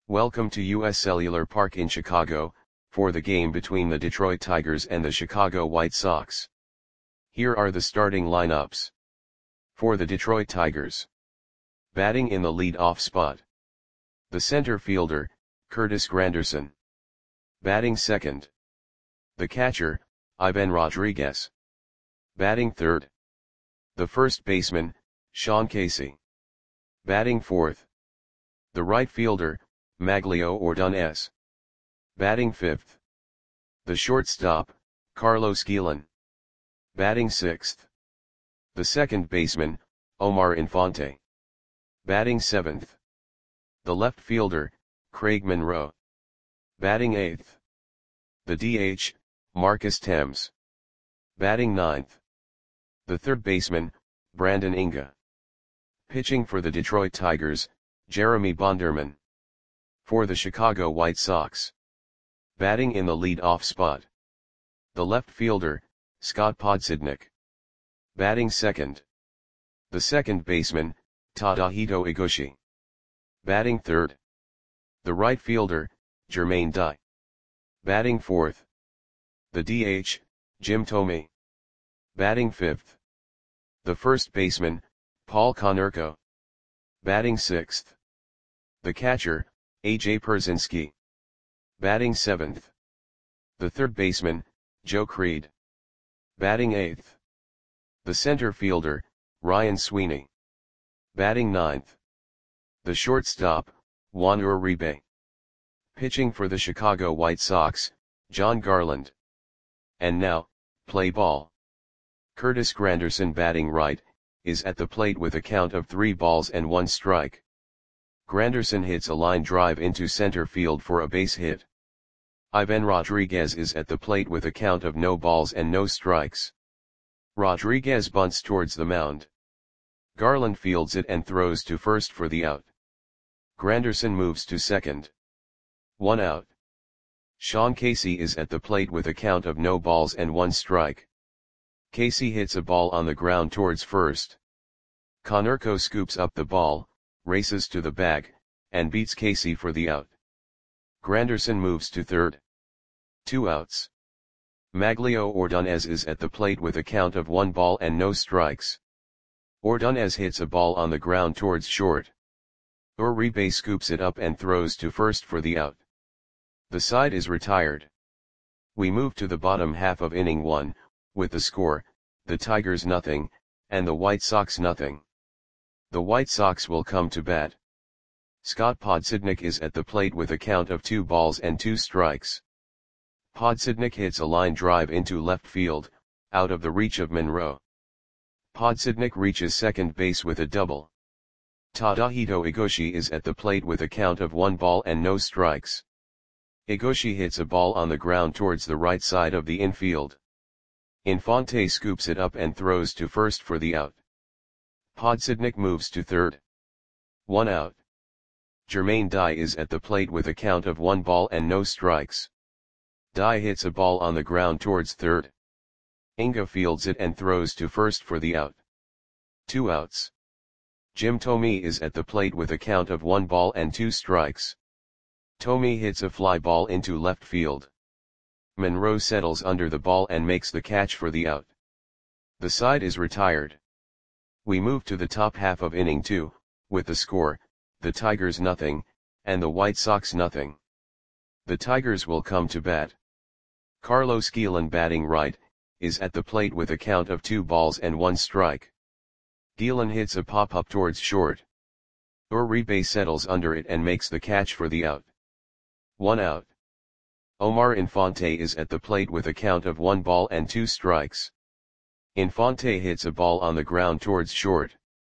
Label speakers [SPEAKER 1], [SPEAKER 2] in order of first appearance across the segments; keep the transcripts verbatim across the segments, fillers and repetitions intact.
[SPEAKER 1] Welcome to U S Cellular Park in Chicago, for the game between the Detroit Tigers and the Chicago White Sox. Here are the starting lineups. For the Detroit Tigers. Batting in the lead-off spot. The center fielder, Curtis Granderson. Batting second. The catcher, Ivan Rodriguez. Batting third. The first baseman, Sean Casey. Batting fourth. The right fielder, Maglio Ordonez. Batting fifth. The shortstop, Carlos Guillen. Batting sixth. The second baseman, Omar Infante. Batting seventh. The left fielder, Craig Monroe. Batting eighth. The D H, Marcus Thames. Batting ninth. The third baseman, Brandon Inga. Pitching for the Detroit Tigers, Jeremy Bonderman. For the Chicago White Sox. Batting in the lead-off spot. The left fielder, Scott Podsednik. Batting second. The second baseman, Tadahito Iguchi. Batting third. The right fielder, Jermaine Dye. Batting fourth. The D H, Jim Thome. Batting fifth. The first baseman, Paul Konerko. Batting sixth. The catcher, A J Pierzynski. Batting seventh. The third baseman, Joe Creed. Batting eighth. The center fielder, Ryan Sweeney. Batting ninth. The shortstop, Juan Uribe. Pitching for the Chicago White Sox, John Garland. And now, play ball. Curtis Granderson batting right, is at the plate with a count of three balls and one strike. Granderson hits a line drive into center field for a base hit. Ivan Rodriguez is at the plate with a count of no balls and no strikes. Rodriguez bunts towards the mound. Garland fields it and throws to first for the out. Granderson moves to second. One out. Sean Casey is at the plate with a count of no balls and one strike. Casey hits a ball on the ground towards first. Konerko scoops up the ball, races to the bag, and beats Casey for the out. Granderson moves to third. Two outs. Maglio Ordonez is at the plate with a count of one ball and no strikes. Ordonez hits a ball on the ground towards short. Uribe scoops it up and throws to first for the out. The side is retired. We move to the bottom half of inning one, with the score, the Tigers nothing, and the White Sox nothing. The White Sox will come to bat. Scott Podsednik is at the plate with a count of two balls and two strikes. Podsednik hits a line drive into left field, out of the reach of Monroe. Podsednik reaches second base with a double. Tadahito Iguchi is at the plate with a count of one ball and no strikes. Iguchi hits a ball on the ground towards the right side of the infield. Infante scoops it up and throws to first for the out. Podsednik moves to third. One out. Jermaine Dye is at the plate with a count of one ball and no strikes. Dye hits a ball on the ground towards third. Inga fields it and throws to first for the out. Two outs. Jim Thome is at the plate with a count of one ball and two strikes. Thome hits a fly ball into left field. Monroe settles under the ball and makes the catch for the out. The side is retired. We move to the top half of inning two, with the score, the Tigers nothing, and the White Sox nothing. The Tigers will come to bat. Carlos Guillen batting right, is at the plate with a count of two balls and one strike. Guillen hits a pop-up towards short. Uribe settles under it and makes the catch for the out. One out. Omar Infante is at the plate with a count of one ball and two strikes. Infante hits a ball on the ground towards short.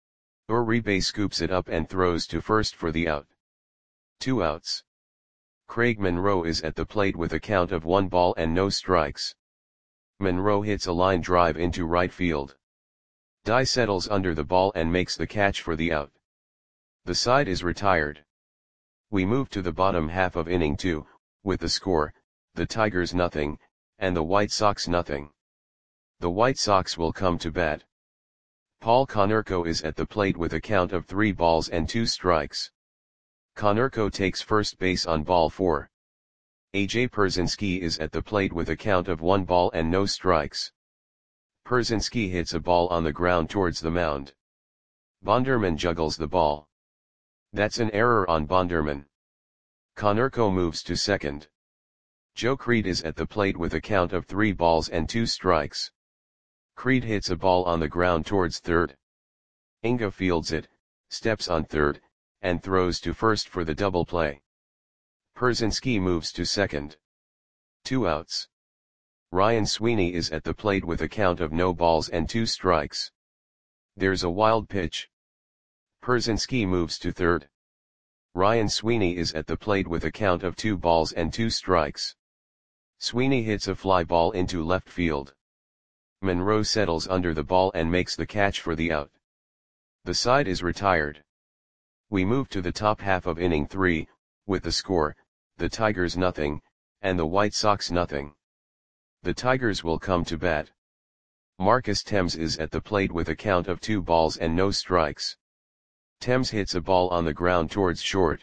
[SPEAKER 1] Uribe scoops it up and throws to first for the out. Two outs. Craig Monroe is at the plate with a count of one ball and no strikes. Monroe hits a line drive into right field. Dye settles under the ball and makes the catch for the out. The side is retired. We move to the bottom half of inning two, with the score, the Tigers nothing, and the White Sox nothing. The White Sox will come to bat. Paul Konerko is at the plate with a count of three balls and two strikes. Konerko takes first base on ball four. A J Perzinski is at the plate with a count of one ball and no strikes. Perzinski hits a ball on the ground towards the mound. Bonderman juggles the ball. That's an error on Bonderman. Konerko moves to second. Joe Creed is at the plate with a count of three balls and two strikes. Creed hits a ball on the ground towards third. Inga fields it, steps on third, and throws to first for the double play. Perzinski moves to second. Two outs. Ryan Sweeney is at the plate with a count of no balls and two strikes. There's a wild pitch. Perzinski moves to third. Ryan Sweeney is at the plate with a count of two balls and two strikes. Sweeney hits a fly ball into left field. Monroe settles under the ball and makes the catch for the out. The side is retired. We move to the top half of inning three, with the score, the Tigers nothing, and the White Sox nothing. The Tigers will come to bat. Marcus Thames is at the plate with a count of two balls and no strikes. Thames hits a ball on the ground towards short.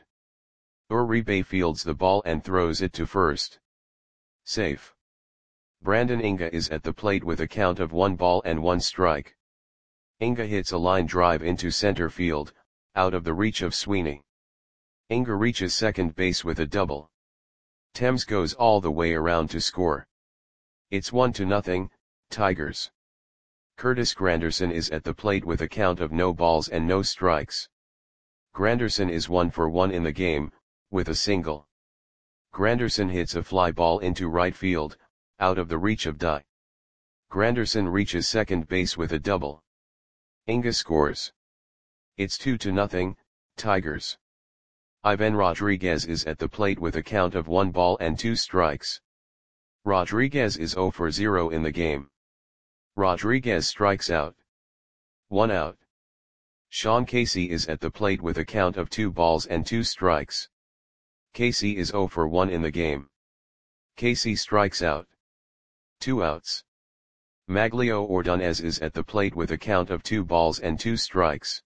[SPEAKER 1] Uribe fields the ball and throws it to first. Safe. Brandon Inga is at the plate with a count of one ball and one strike. Inga hits a line drive into center field, out of the reach of Sweeney. Inga reaches second base with a double. Thames goes all the way around to score. It's one to nothing, Tigers. Curtis Granderson is at the plate with a count of no balls and no strikes. Granderson is one for one in the game, with a single. Granderson hits a fly ball into right field, out of the reach of Dye. Granderson reaches second base with a double. Inga scores. It's two to nothing, Tigers. Ivan Rodriguez is at the plate with a count of one ball and two strikes. Rodriguez is zero for zero in the game. Rodriguez strikes out. One out. Sean Casey is at the plate with a count of two balls and two strikes. Casey is zero for one in the game. Casey strikes out. Two outs. Maglio Ordonez is at the plate with a count of two balls and two strikes.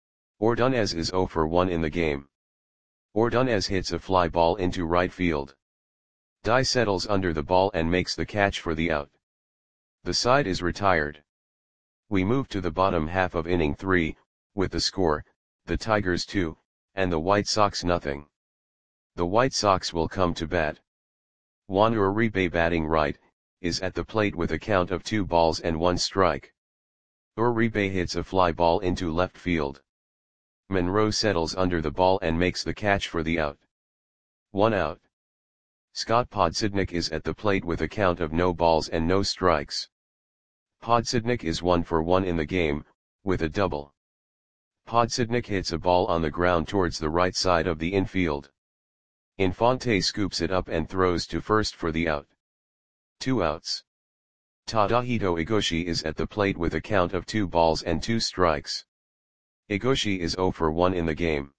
[SPEAKER 1] Ordonez is zero for one in the game. Ordonez hits a fly ball into right field. Dye settles under the ball and makes the catch for the out. The side is retired. We move to the bottom half of inning three, with the score, the Tigers two, and the White Sox nothing. The White Sox will come to bat. Juan Uribe, batting right, is at the plate with a count of two balls and one strike. Uribe hits a fly ball into left field. Monroe settles under the ball and makes the catch for the out. One out. Scott Podsednik is at the plate with a count of no balls and no strikes. Podsednik is one for one in the game, with a double. Podsednik hits a ball on the ground towards the right side of the infield. Infante scoops it up and throws to first for the out. Two outs. Tadahito Igoshi is at the plate with a count of two balls and two strikes. Igoshi is zero for one in the game.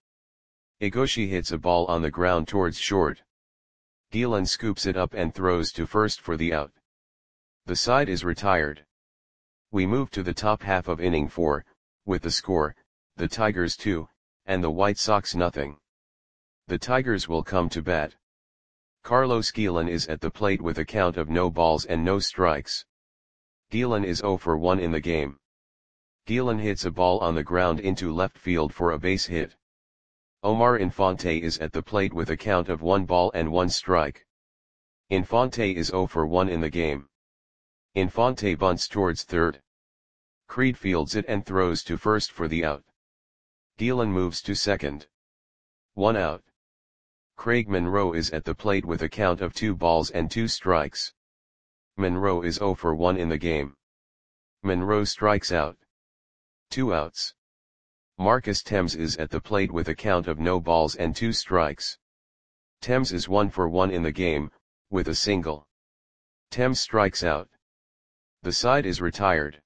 [SPEAKER 1] Igoshi hits a ball on the ground towards short. Gielan scoops it up and throws to first for the out. The side is retired. We move to the top half of inning four, with the score, the Tigers two, and the White Sox nothing. The Tigers will come to bat. Carlos Gielan is at the plate with a count of no balls and no strikes. Gielan is zero for one in the game. Gielan hits a ball on the ground into left field for a base hit. Omar Infante is at the plate with a count of one ball and one strike. Infante is zero for one in the game. Infante bunts towards third. Creed fields it and throws to first for the out. Gielan moves to second. One out. Craig Monroe is at the plate with a count of two balls and two strikes. Monroe is zero for one in the game. Monroe strikes out. Two outs. Marcus Thames is at the plate with a count of no balls and two strikes. Thames is one for one in the game, with a single. Thames strikes out. The side is retired.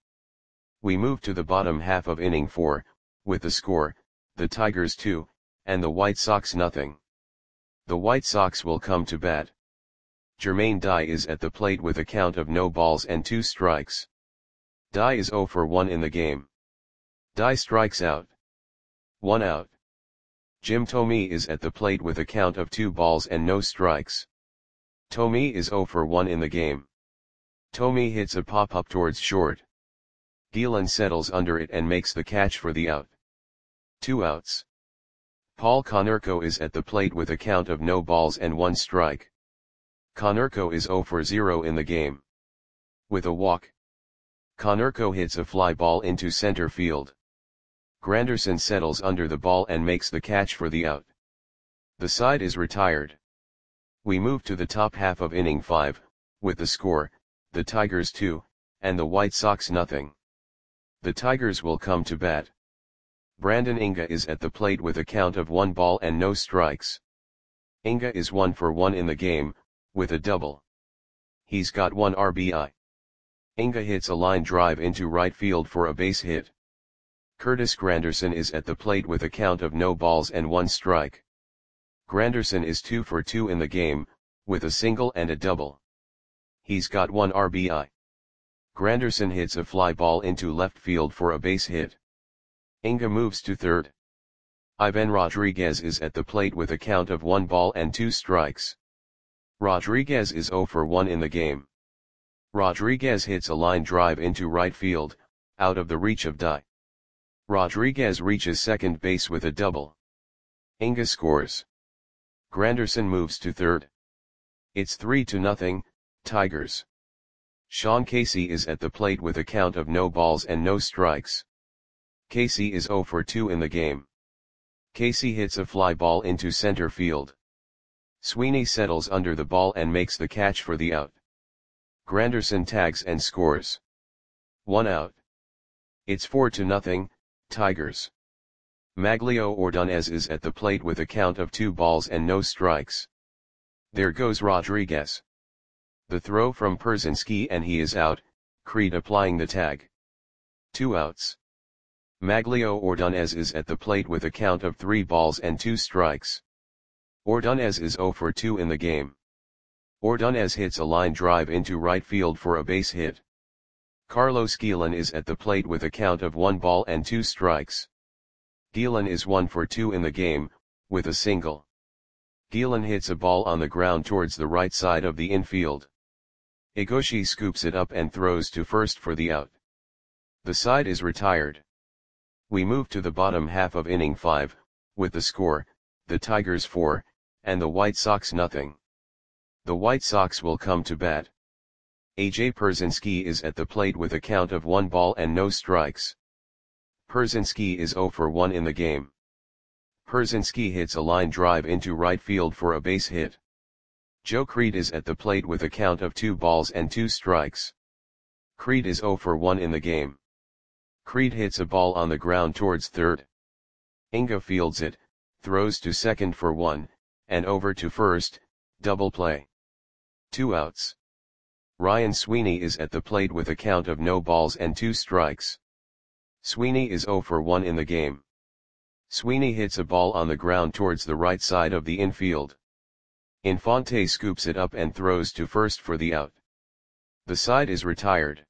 [SPEAKER 1] We move to the bottom half of inning four, with the score, the Tigers two, and the White Sox nothing. The White Sox will come to bat. Jermaine Dye is at the plate with a count of no balls and two strikes. Dye is zero for one in the game. Dye strikes out. One out. Jim Thome is at the plate with a count of two balls and no strikes. Thome is zero for one in the game. Thome hits a pop-up towards short. Gielan settles under it and makes the catch for the out. Two outs. Paul Konerko is at the plate with a count of no balls and one strike. Konerko is zero for zero in the game. With a walk, Konerko hits a fly ball into center field. Granderson settles under the ball and makes the catch for the out. The side is retired. We move to the top half of inning five, with the score, the Tigers two, and the White Sox nothing. The Tigers will come to bat. Brandon Inga is at the plate with a count of one ball and no strikes. Inga is one for one in the game, with a double. He's got one R B I. Inga hits a line drive into right field for a base hit. Curtis Granderson is at the plate with a count of no balls and one strike. Granderson is two for two in the game, with a single and a double. He's got one R B I. Granderson hits a fly ball into left field for a base hit. Inga moves to third. Ivan Rodriguez is at the plate with a count of one ball and two strikes. Rodriguez is zero for one in the game. Rodriguez hits a line drive into right field, out of the reach of Dye. Rodriguez reaches second base with a double. Inga scores. Granderson moves to third. It's three to nothing, Tigers. Sean Casey is at the plate with a count of no balls and no strikes. Casey is zero for two in the game. Casey hits a fly ball into center field. Sweeney settles under the ball and makes the catch for the out. Granderson tags and scores. One out. It's four to nothing, Tigers. Maglio Ordonez is at the plate with a count of two balls and no strikes. There goes Rodriguez. The throw from Pierzynski and he is out, Creed applying the tag. Two outs. Maglio Ordonez is at the plate with a count of three balls and two strikes. Ordonez is zero for two in the game. Ordonez hits a line drive into right field for a base hit. Carlos Gielan is at the plate with a count of one ball and two strikes. Gielan is one for two in the game, with a single. Gielan hits a ball on the ground towards the right side of the infield. Igoshi scoops it up and throws to first for the out. The side is retired. We move to the bottom half of inning five, with the score, the Tigers four, and the White Sox nothing. The White Sox will come to bat. A J Pierzynski is at the plate with a count of one ball and no strikes. Pierzynski is zero for one in the game. Pierzynski hits a line drive into right field for a base hit. Joe Creed is at the plate with a count of two balls and two strikes. Creed is zero for one in the game. Creed hits a ball on the ground towards third. Inga fields it, throws to second for one, and over to first, double play. Two outs. Ryan Sweeney is at the plate with a count of no balls and two strikes. Sweeney is zero for one in the game. Sweeney hits a ball on the ground towards the right side of the infield. Infante scoops it up and throws to first for the out. The side is retired.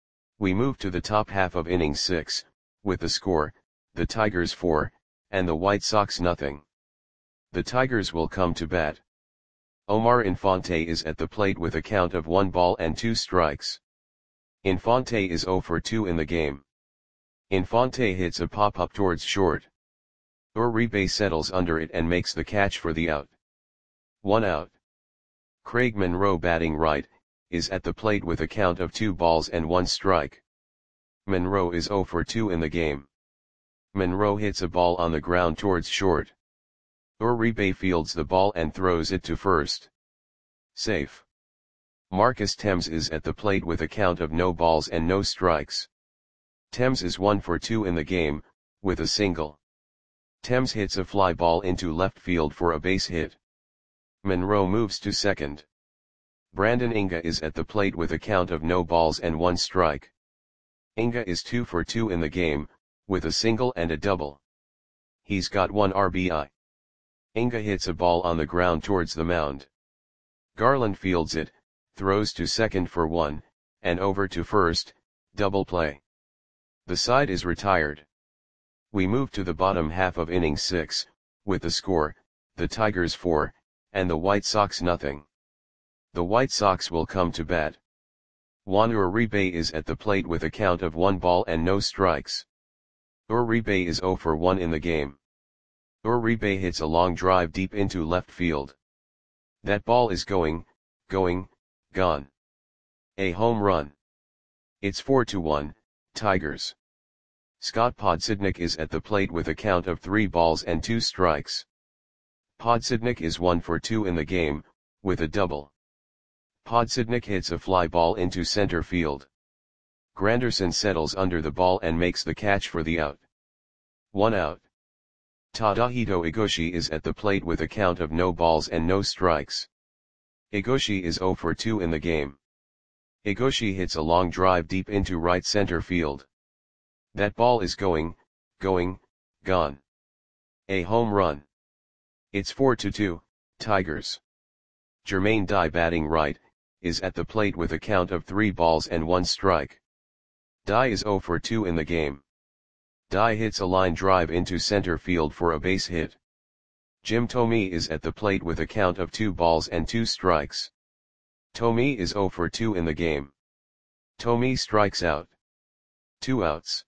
[SPEAKER 1] We move to the top half of inning six, with the score, the Tigers four, and the White Sox nothing. The Tigers will come to bat. Omar Infante is at the plate with a count of one ball and two strikes. Infante is zero for two in the game. Infante hits a pop-up towards short. Uribe settles under it and makes the catch for the out. One out. Craig Monroe, batting right, is at the plate with a count of two balls and one strike. Monroe is zero for two in the game. Monroe hits a ball on the ground towards short. Uribe fields the ball and throws it to first. Safe. Marcus Thames is at the plate with a count of no balls and no strikes. Thames is one for two in the game, with a single. Thames hits a fly ball into left field for a base hit. Monroe moves to second. Brandon Inga is at the plate with a count of no balls and one strike. Inga is two for two in the game, with a single and a double. He's got one R B I. Inga hits a ball on the ground towards the mound. Garland fields it, throws to second for one, and over to first, double play. The side is retired. We move to the bottom half of inning six, with the score, the Tigers four, and the White Sox nothing. The White Sox will come to bat. Juan Uribe is at the plate with a count of one ball and no strikes. Uribe is zero for one in the game. Uribe hits a long drive deep into left field. That ball is going, going, gone. A home run. It's four to one, Tigers. Scott Podsednik is at the plate with a count of three balls and two strikes. Podsednik is one for two in the game, with a double. Podsednik hits a fly ball into center field. Granderson settles under the ball and makes the catch for the out. One out. Tadahito Igoshi is at the plate with a count of no balls and no strikes. Igoshi is zero for two in the game. Igoshi hits a long drive deep into right center field. That ball is going, going, gone. A home run. It's four to two, Tigers. Jermaine Dye, batting right, is at the plate with a count of three balls and one strike. Dye is zero for two in the game. Dye hits a line drive into center field for a base hit. Jim Thome is at the plate with a count of two balls and two strikes. Thome is zero for two in the game. Thome strikes out. Two outs.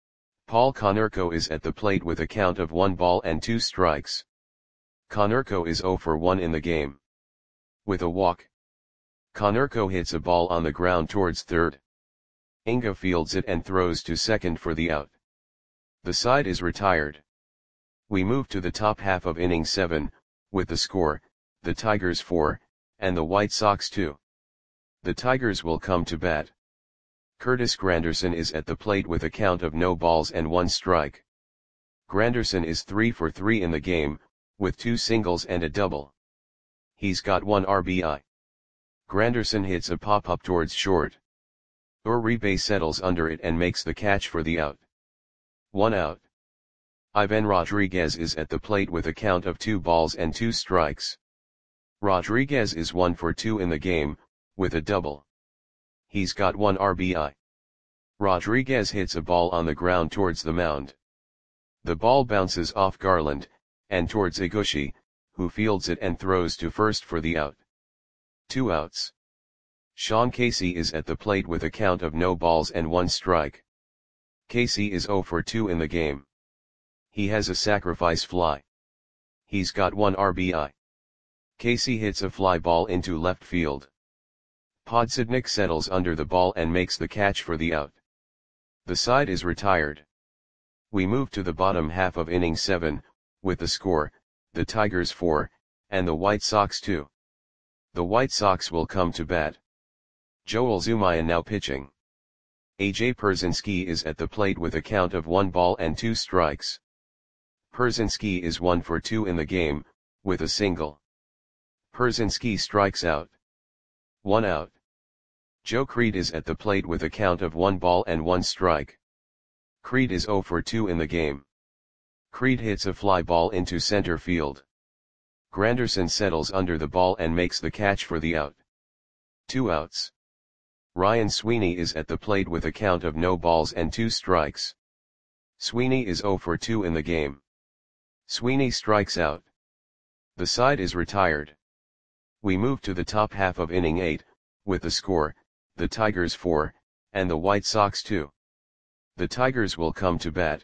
[SPEAKER 1] Paul Konerko is at the plate with a count of one ball and two strikes. Konerko is zero for one in the game. With a walk. Konerko hits a ball on the ground towards third. Inga fields it and throws to second for the out. The side is retired. We move to the top half of inning seven, with the score, the Tigers four, and the White Sox two. The Tigers will come to bat. Curtis Granderson is at the plate with a count of no balls and one strike. Granderson is three for three in the game, with two singles and a double. He's got one R B I. Granderson hits a pop-up towards short. Uribe settles under it and makes the catch for the out. One out. Ivan Rodriguez is at the plate with a count of two balls and two strikes. Rodriguez is one for two in the game, with a double. He's got one R B I. Rodriguez hits a ball on the ground towards the mound. The ball bounces off Garland, and towards Igoshi, who fields it and throws to first for the out. Two outs. Sean Casey is at the plate with a count of no balls and one strike. Casey is zero for two in the game. He has a sacrifice fly. He's got one R B I. Casey hits a fly ball into left field. Podsednik settles under the ball and makes the catch for the out. The side is retired. We move to the bottom half of inning seven, with the score, the Tigers four, and the White Sox two. The White Sox will come to bat. Joel Zumaya now pitching. A J Pierzynski is at the plate with a count of one ball and two strikes. Pierzynski is one for two in the game, with a single. Pierzynski strikes out. One out. Joe Creed is at the plate with a count of one ball and one strike. Creed is zero for two in the game. Creed hits a fly ball into center field. Granderson settles under the ball and makes the catch for the out. Two outs. Ryan Sweeney is at the plate with a count of no balls and two strikes. Sweeney is zero for two in the game. Sweeney strikes out. The side is retired. We move to the top half of inning eight, with the score, the Tigers four, and the White Sox two. The Tigers will come to bat.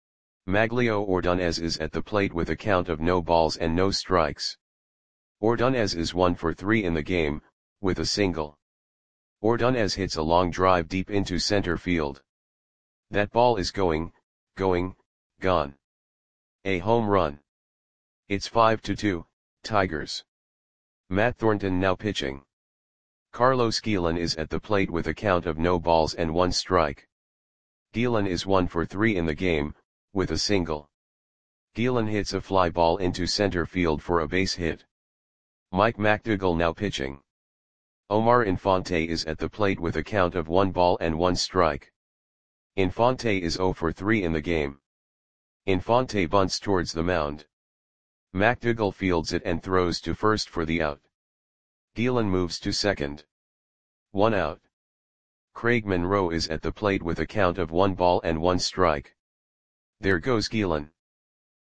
[SPEAKER 1] Maglio Ordonez is at the plate with a count of no balls and no strikes. Ordonez is one for three in the game, with a single. Ordonez hits a long drive deep into center field. That ball is going, going, gone. A home run. It's five to two, Tigers. Matt Thornton now pitching. Carlos Guillen is at the plate with a count of no balls and one strike. Guillen is one for three in the game, with a single. Guillen hits a fly ball into center field for a base hit. Mike McDougall now pitching. Omar Infante is at the plate with a count of one ball and one strike. Infante is zero for three in the game. Infante bunts towards the mound. McDougall fields it and throws to first for the out. Guillen moves to second. One out. Craig Monroe is at the plate with a count of one ball and one strike. There goes Guillen.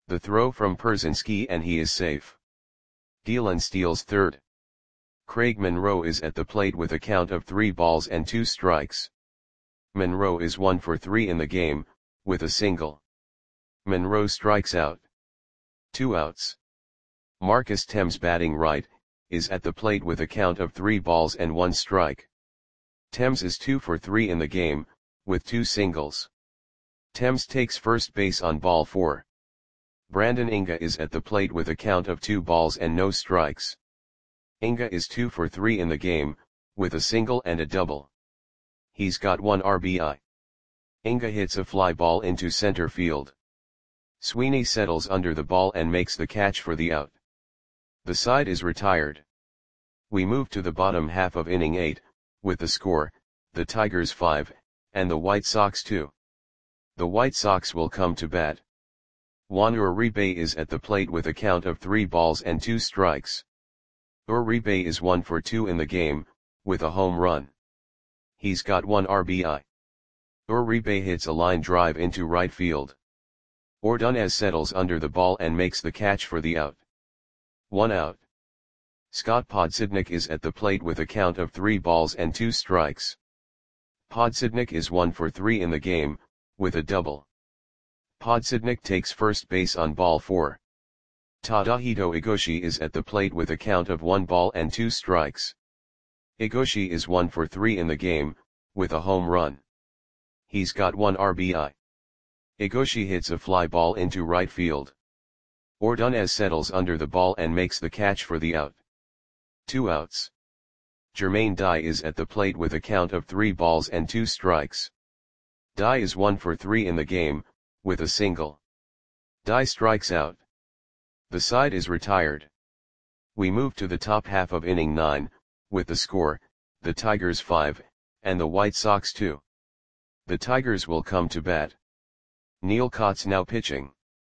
[SPEAKER 1] The throw from Pierzynski and he is safe. Gielan steals third. Craig Monroe is at the plate with a count of three balls and two strikes. Monroe is one for three in the game, with a single. Monroe strikes out. Two outs. Marcus Thames batting right, is at the plate with a count of three balls and one strike. Thames is two for three in the game, with two singles. Thames takes first base on ball four. Brandon Inga is at the plate with a count of two balls and no strikes. Inga is two for three in the game, with a single and a double. He's got one R B I. Inga hits a fly ball into center field. Sweeney settles under the ball and makes the catch for the out. The side is retired. We move to the bottom half of inning eight, with the score, the Tigers five, and the White Sox two. The White Sox will come to bat. Juan Uribe is at the plate with a count of three balls and two strikes. Uribe is one for two in the game, with a home run. He's got one R B I. Uribe hits a line drive into right field. Ordonez settles under the ball and makes the catch for the out. One out. Scott Podsednik is at the plate with a count of three balls and two strikes. Podsednik is one for three in the game, with a double. Podsednik takes first base on ball four. Tadahito Igoshi is at the plate with a count of one ball and two strikes. Igoshi is one for three in the game, with a home run. He's got one R B I. Igoshi hits a fly ball into right field. Ordonez settles under the ball and makes the catch for the out. Two outs. Jermaine Dye is at the plate with a count of three balls and two strikes. Dye is one for three in the game, with a single. Dye strikes out. The side is retired. We move to the top half of inning nine, with the score, the Tigers five, and the White Sox two. The Tigers will come to bat. Neil Cott's now pitching.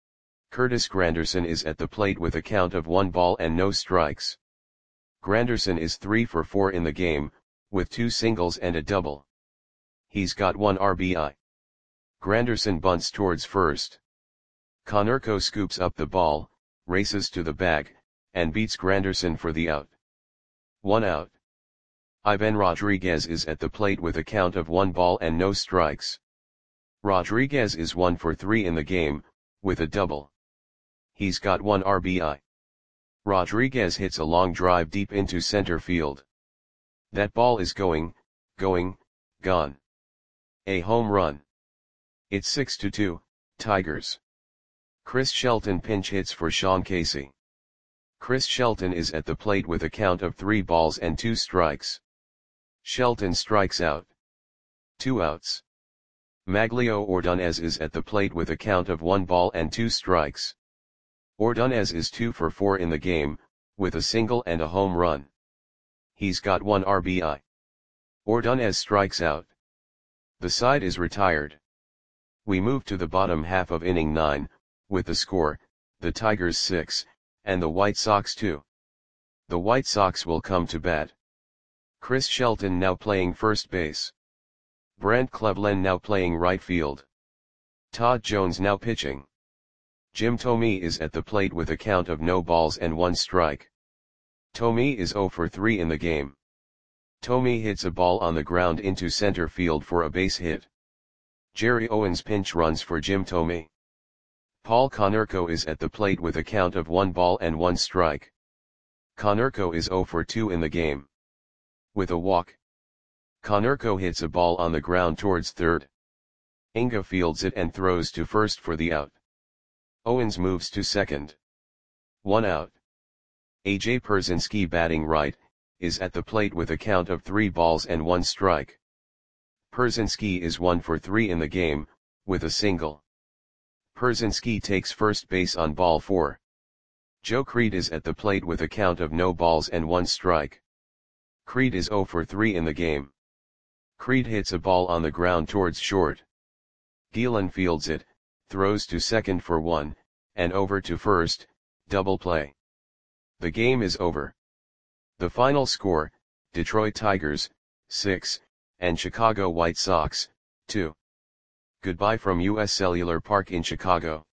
[SPEAKER 1] Curtis Granderson is at the plate with a count of one ball and no strikes. Granderson is three for four in the game, with two singles and a double. He's got one R B I. Granderson bunts towards first. Konerko scoops up the ball, races to the bag, and beats Granderson for the out. One out. Ivan Rodriguez is at the plate with a count of one ball and no strikes. Rodriguez is one for three in the game, with a double. He's got one R B I. Rodriguez hits a long drive deep into center field. That ball is going, going, gone. A home run. It's six to two, Tigers. Chris Shelton pinch hits for Sean Casey. Chris Shelton is at the plate with a count of three balls and two strikes. Shelton strikes out. Two outs. Maglio Ordonez is at the plate with a count of one ball and two strikes. Ordonez is two for four in the game, with a single and a home run. He's got one R B I. Ordonez strikes out. The side is retired. We move to the bottom half of inning nine, with the score, the Tigers six, and the White Sox two. The White Sox will come to bat. Chris Shelton now playing first base. Brent Cleveland now playing right field. Todd Jones now pitching. Jim Thome is at the plate with a count of no balls and one strike. Thome is zero for three in the game. Thome hits a ball on the ground into center field for a base hit. Jerry Owens pinch runs for Jim Thome. Paul Konerko is at the plate with a count of one ball and one strike. Konerko is zero for two in the game. With a walk. Konerko hits a ball on the ground towards third. Inga fields it and throws to first for the out. Owens moves to second. One out. A J Pierzynski batting right, is at the plate with a count of three balls and one strike. Pierzynski is one for three in the game, with a single. Pierzynski takes first base on ball four. Joe Creed is at the plate with a count of no balls and one strike. Creed is zero for three in the game. Creed hits a ball on the ground towards short. Gielan fields it, throws to second for one, and over to first, double play. The game is over. The final score, Detroit Tigers, six, and Chicago White Sox, two. Goodbye from U S Cellular Park in Chicago.